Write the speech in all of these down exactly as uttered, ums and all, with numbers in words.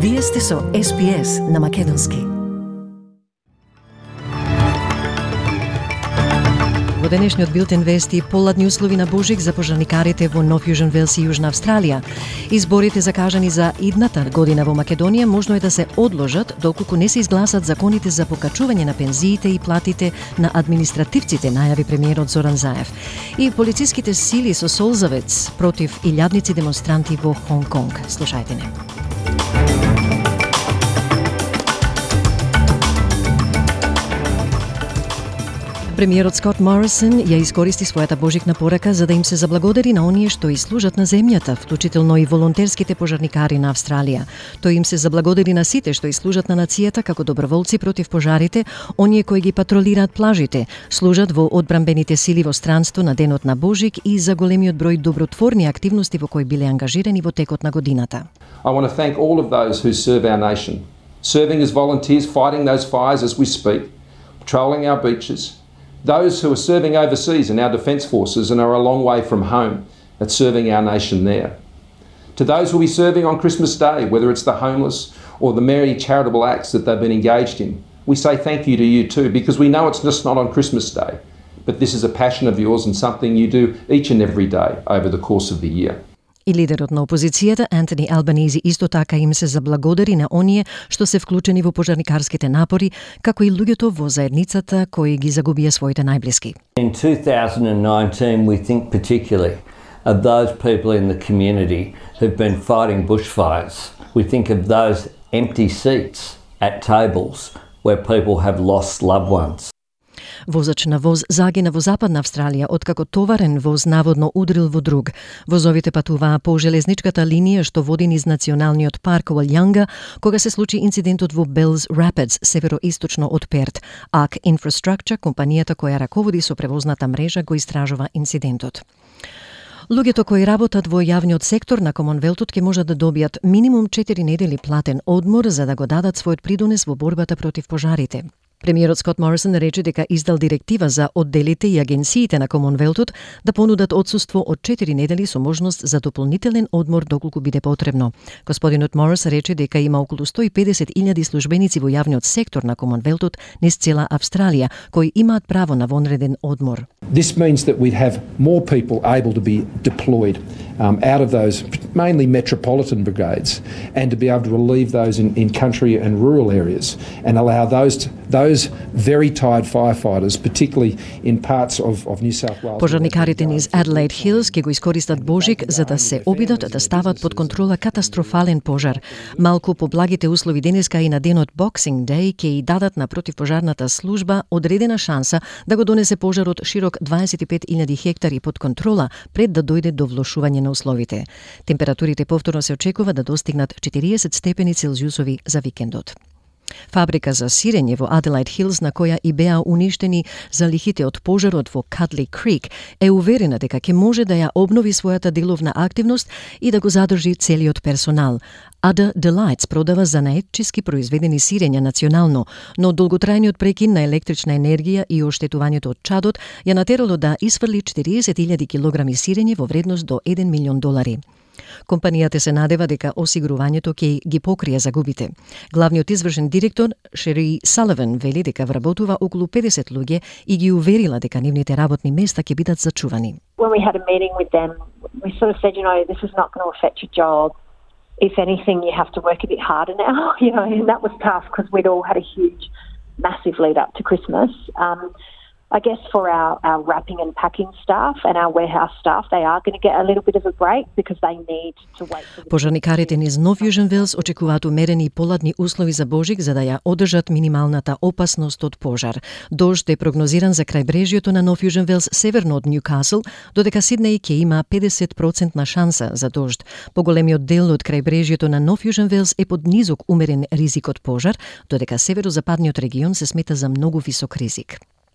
Вие сте со Ес Би Ес на Македонски. Во денешниот билтен вести поладни услови на Божик за пожарникарите во Нов Јужен Велс и Јужна Австралија. Изборите закажани за идната година во Македонија можно е да се одложат доколку не се изгласат законите за покачување на пензиите и платите на административците, најави премиерот Зоран Заев. И полициските сили со солзавец против илјадници демонстранти во Хонг Конг. Слушајте не. Премиерот Скот Морисон ја искористи својата божикна порака за да им се заблагодари на оние што и служат на земјата, вклучително и волонтерските пожарникари на Австралија. Тој им се заблагодари на сите што и служат на нацијата како доброволци против пожарите, оние кои ги патролираат плажите, служат во одбранбените сили во странство на денот на Божик и за големиот број добротворни активности во кои биле ангажирани во текот на годината. I want to thank all of those who serve our nation, serving as volunteers, fighting those fires as we speak, patrolling our beaches. Those who are serving overseas in our defence forces and are a long way from home at serving our nation there. To those who will be serving on Christmas Day, whether it's the homeless or the many charitable acts that they've been engaged in, we say thank you to you too, because we know it's just not on Christmas Day, but this is a passion of yours and something you do each and every day over the course of the year. И лидерот на опозицијата, Антони Албанизи, исто така им се заблагодари на оние што се вклучени во пожарникарските напори, како и луѓето во заедницата кои ги загубија своите најблиски. In two thousand nineteen, we think particularly of those people in the community who've been fighting bushfires. We think of those empty seats at tables where people have lost loved ones. Возач на воз загина во Западна Австралија откако товарен воз наводно удрил во друг. Возовите патуваа по железничката линија што води низ националниот парк Уалјанга, кога се случи инцидентот во Белс Рапидс, североисточно од Перт. Arc Infrastructure, компанијата која раководи со превозната мрежа, го истражува инцидентот. Луѓето кои работат во јавниот сектор на Комонвелтот ќе можат да добијат минимум четири недели платен одмор за да го дадат својот придонес во борбата против пожарите. Премиерот Скот Морисон рече дека издал директива за одделите и агенциите на Комонвелтот да понудат отсуство од четири недели со можност за дополнителен одмор доколку биде потребно. Господинот Морис рече дека има околу сто и педесет илјади службеници во јавниот сектор на Комонвелтот низ цела Австралија кои имаат право на вонреден одмор. This means that we'd have more people able to be deployed um, out of those mainly metropolitan brigades and to be able to relieve those in, in country and rural areas and allow those to, those very tired firefighters, particularly in parts of, of New South Wales. Пожарникарите низ Adelaide Hills ќе го искористат Божик за да се обидат да стават под контрола катастрофален пожар. Малку по благите услови денеска и на денот Boxing Day ќе и дадат на противпожарната служба одредена шанса да го донесе пожарот широк дваесет и пет илјади хектари под контрола пред да дојде до влошување на условите. Температурите повторно се очекува да достигнат четириесет степени Целзиусови за викендот. Фабрика за сирење во Adelaide Hills, на која и беа уништени залихите од пожарот во Cuddly Creek, е уверена дека ќе може да ја обнови својата деловна активност и да го задржи целиот персонал. Ada Delights продава занаетчиски произведени сирења национално, но долготрајниот прекин на електрична енергија и оштетувањето од чадот ја натерало да исфрли четириесет илјади килограми сирење во вредност до еден милион долари. Компанијата се надева дека осигурувањето ќе ги покрие загубите. Главниот извршен директор Шери Саливан вели дека вработува околу педесет луѓе и ги уверила дека нивните работни места ќе бидат зачувани. When we had a meeting with them, we sort of said, you know, this is not going to affect your job. If anything, you have to work a bit harder now, you know, and that was tough because we'd all had a huge, massive lead up to Christmas. Um, I guess for our, our wrapping and packing staff and our warehouse staff, they are going to get a little bit of a break because they need to wait for the... Пожарникарите низ Нов Јужен Велс очекуваат умерени и поладни услови за Божик за да ја одржат минималната опасност од пожар. Дожд е прогнозиран за крајбрежјето на Нов Јужен Велс северно од Ньюкасл, додека Сиднеј ќе има педесет проценти шанса за дожд. Поголемиот дел од крајбрежјето на Нов Јужен Велс е под низок умерен ризик од пожар, додека северозападниот регион се смета за многу висок ризик.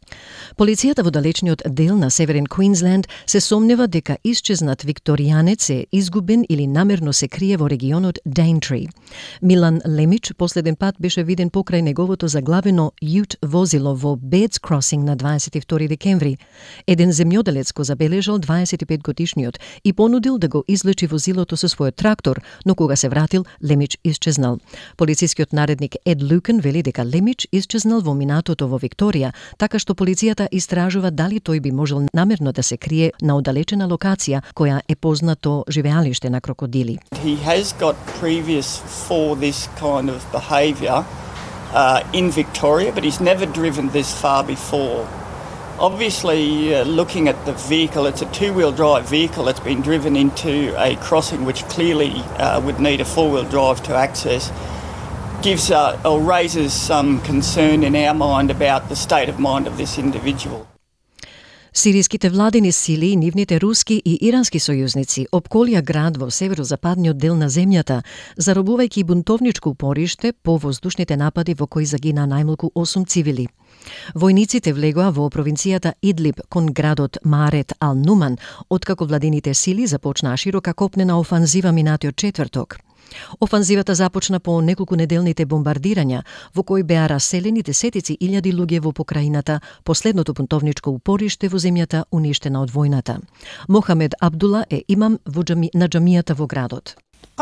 Полицијата во далечниот дел на Северен Квинсленд се сомнева дека исчезнат викторијанец е изгубен или намерно се крие во регионот Daintree. Милан Лемич последен пат беше виден покрај неговото заглавено Ute возило во Beds Crossing на дваесет и втори декември. Еден земјоделец го забележал дваесет и пет годишниот и понудил да го излечи возилото со својот трактор, но кога се вратил, Лемич исчезнал. Полицискиот наредник Ед Люкен вели дека Лемич исчезнал во минатото во Викторија, така што полицијата истражува дали тој би можел намерно да се крие на оддалечена локација која е познато живеалиште на крокодили. He has got previous for this kind of behaviour uh, in Victoria, but he's never driven this far before. Obviously, uh, looking at the vehicle, it's a two-wheel drive vehicle that's been driven into a crossing which clearly uh, would need a four-wheel drive to access. Gives uh, or raises some concern in our mind about the state of mind of this individual. Сириските владини сили и нивните руски и ирански сојузници опколија град во северозападниот дел на земјата, заробувајќи бунтовничко упориште по воздушните напади во кои загина најмалку осум цивили. Војниците влегоа во провинцијата Идлиб кон градот Марет ал-Нуман, откако владините сили започнаа широка копнена офанзива минатиот четврток. Офанзивата започна по неколку неделните бомбардирања, во кои беа раселени десетици илјади луѓе во покрајината, последното бунтовничко упориште во земјата уништена од војната. Мохамед Абдула е имам во джами, на џамијата во градот.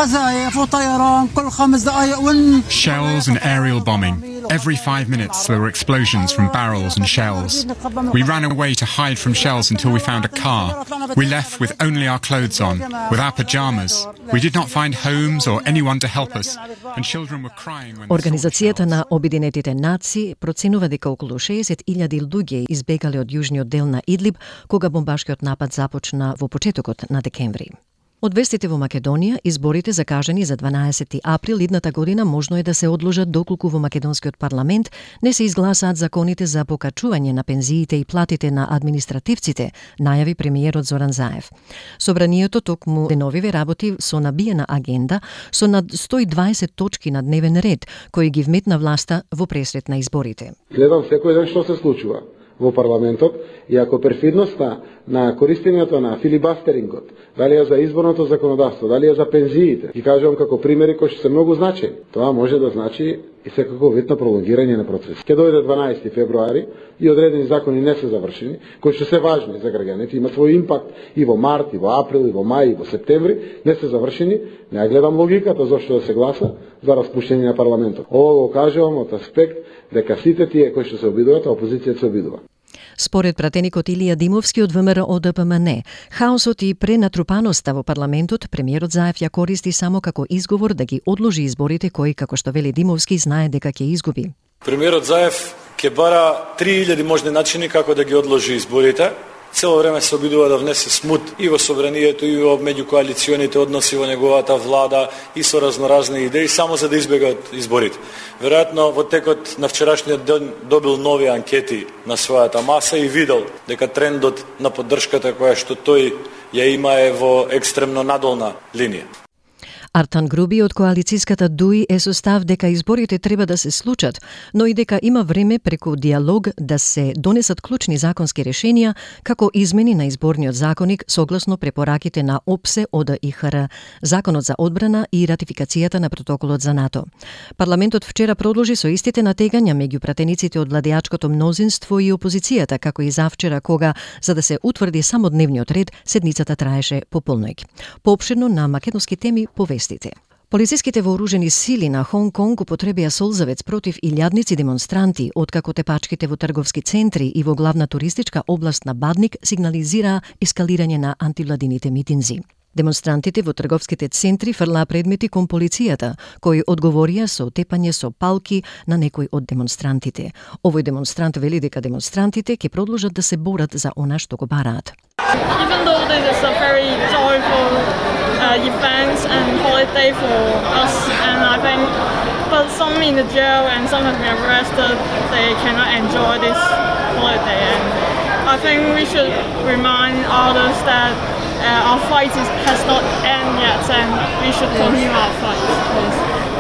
Shells and aerial bombing. Every five minutes there were explosions from barrels and shells. We ran away to hide from shells until we found a car. We left with only our clothes on, with our pajamas. We did not find homes or anyone to help us, and children were crying when Организацијата на Обединетите нации проценува дека околу шеесет илјади луѓе избегале од јужниот дел на Идлиб кога бомбашкиот напад започна во почетокот на декември. Од вестите во Македонија, изборите закажани за дванаесети април идната година можно е да се одложат доколку во македонскиот парламент не се изгласаат законите за покачување на пензиите и платите на административците, најави премиерот Зоран Заев. Собранието токму деновиве работи со набиена агенда со над сто и дваесет точки на дневен ред, кои ги вметна власта во пресрет на изборите. Гледам секој ден што се случува во парламентот и ако перфидноста на користењето на филибастерингот, дали е за изборното законодавство, дали е за пензиите, ги кажувам како примери кои што се многу значени. Тоа може да значи и секако вид на пролонгирање на процес. Ке дојде дванаесети февруари и одредени закони не се завршени, кои што се важни за граѓаните, имаат свој импакт и во март, и во април, и во мај, и во септември, не се завршени, не гледам логиката зашто да се гласа за распуштање на парламентот. Ова го кажувам од аспект дека сите тие кои што се обидуваат, а опозицијата се обидува. Според пратеникот Илија Димовски од ВМРО О Д П М Н, хаосот и пренатрупаноста во парламентот премиерот Заев ја користи само како изговор да ги одложи изборите кои, како што вели Димовски, знае дека ќе изгуби. Премиерот Заев ќе бара три илјади можни начини како да ги одложи изборите. Цело време се обидува да внесе смут и во собранието, и во меѓукоалиционите односи во неговата влада, и со разноразни идеи, само за да избега од изборите. Веројатно, во текот на вчерашниот ден добил нови анкети на својата маса и видел дека трендот на поддршката која што тој ја има е во екстремно надолна линија. Артан Груби од коалициската ДУИ е со став дека изборите треба да се случат, но и дека има време преку диалог да се донесат клучни законски решенија, како измени на изборниот законник согласно препораките на О П С Е, О Д И Х Р, Законот за одбрана и ратификацијата на протоколот за НАТО. Парламентот вчера продолжи со истите натегања меѓу пратениците од владеачкото мнозинство и опозицијата, како и завчера кога, за да се утврди само дневниот ред, седницата траеше по полноќ. Поопширно на македонски теми повести. Полициските вооружени сили на Хонг Конг употребија солзавец против илјадници демонстранти, откако тепачките во трговски центри и во главна туристичка област на Бадник сигнализираа ескалирање на антивладините митинзи. Демонстрантите во трговските центри фрлаа предмети кон полицијата, кои одговорија со тепање со палки на некои од демонстрантите. Овој демонстрант вели дека демонстрантите ќе продолжат да се борат за она што го бараат. Even though this is a very joyful uh, event and holiday for us, and I think, but some in the jail and some have been arrested, they cannot enjoy this holiday, and I think we should remind others that uh, our fight is, has not ended yet, and we should continue our fight. Please.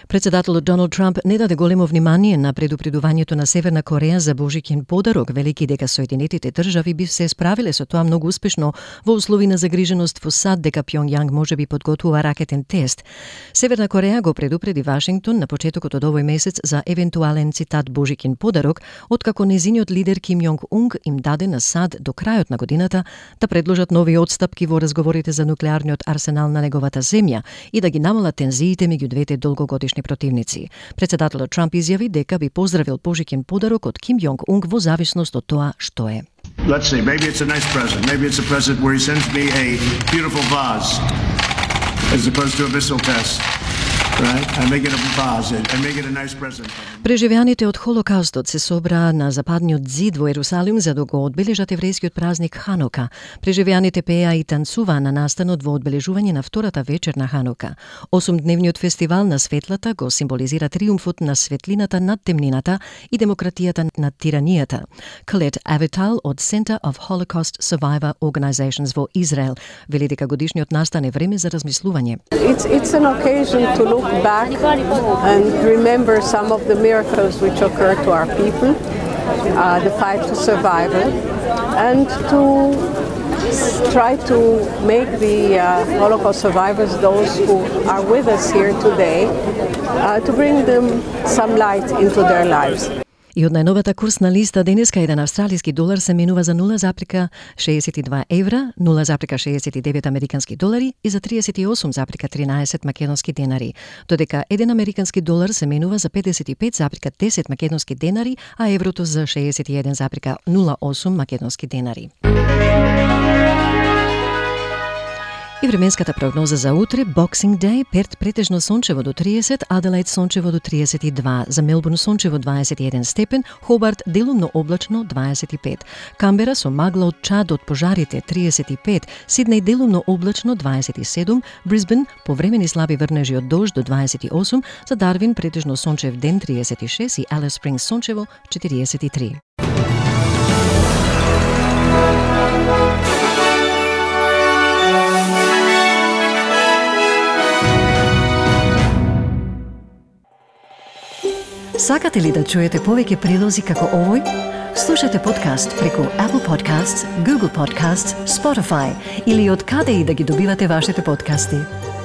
Председателот Доналд Трамп не даде големо внимание на предупредувањето на Северна Кореја за божиќен подарок, велики дека Соединетите држави би се справиле со тоа многу успешно во услови на загриженост во САД дека Пјонгјанг можеби подготвува ракетен тест. Северна Кореја го предупреди Вашингтон на почетокот од овој месец за евентуален цитат божиќен подарок, откако незиниот лидер Ким Јонг Унг им даде на САД до крајот на годината да предложат нови отстапки во разговорите за нуклеарниот арсенал на неговата земја и да ги намалат тензиите меѓу двете долгогодишни противници. Председателот Трамп изјави дека би поздравил божиќен подарок од Ким Јонг Унг во зависност од тоа што е. Let's see, maybe it's a nice present. Maybe it's a present where he sends me a beautiful vase as opposed to a missile test. Right? I make it a vase and make it a nice present. Преживеаните од Холокаустот се собраа на западниот зид во Ерусалим за да го одбележат еврејскиот празник Ханука. Преживеаните пеа и танцуваа на настанот во одбележување на втората вечер на Ханука. Осумдневниот фестивал на светлата го символизира триумфот на светлината над темнината и демократијата над тиранијата. Колет Авитал од Center of Holocaust Survivor Organizations во Израел вели дека годишниот настан е време за размислување. It's, it's an occasion to look back and remember some of the miracles which occurred to our people, uh, the fight to survival, and to try to make the uh, Holocaust survivors, those who are with us here today, uh, to bring them some light into their lives. И од најновата курсна листа денеска еден австралиски долар се менува за нула запирка шеесет и два евра, нула запирка шеесет и девет американски долари и за триесет и осум запирка тринаесет македонски денари, додека еден американски долар се менува за педесет и пет запирка десет македонски денари, а еврото за шеесет и еден запирка нула осум македонски денари. И временската прогноза за утре: Boxing Day, Перт претежно сончево до триесет, Аделаид сончево до триесет и два, за Мелбурн сончево дваесет и еден степен, Хобарт делумно облачно дваесет и пет, Камбера со магла од чад од пожарите триесет и пет, Сиднеј делумно облачно дваесет и седум, Брисбен повремени слаби врнежи од дожд до дваесет и осум, за Дарвин претежно сончев ден триесет и шест и Алис Спрингс сончево четириесет и три. Сакате ли да чуете повеќе прилози како овој? Слушате подкаст преку Apple Podcasts, Google Podcasts, Spotify или од каде и да ги добивате вашите подкасти.